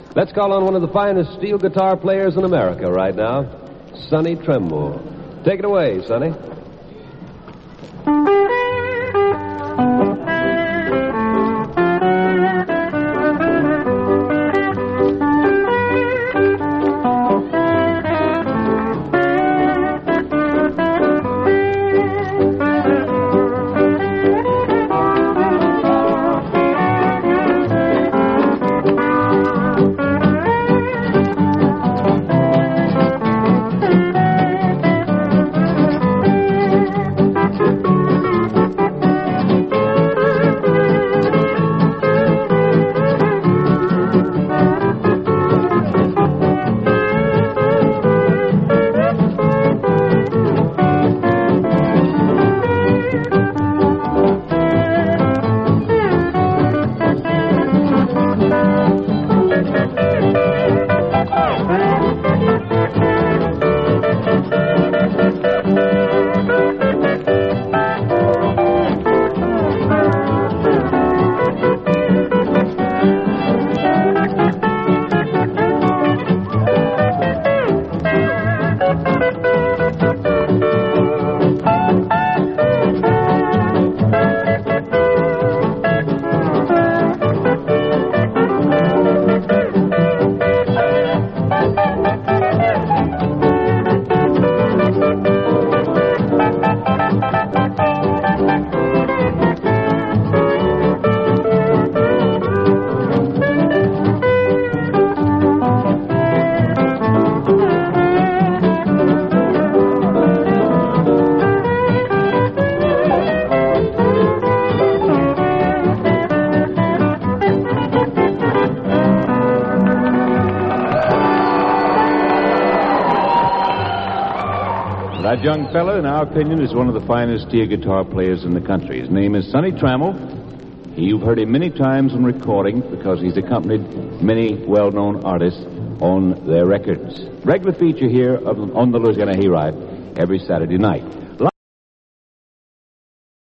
Let's call on one of the finest steel guitar players in America right now, Sonny Tremble. Take it away, Sonny. That young fella, in our opinion, is one of the finest steel guitar players in the country. His name is Sonny Trammell. You've heard him many times on recording because he's accompanied many well-known artists on their records. Regular feature here on the Louisiana Hayride every Saturday night.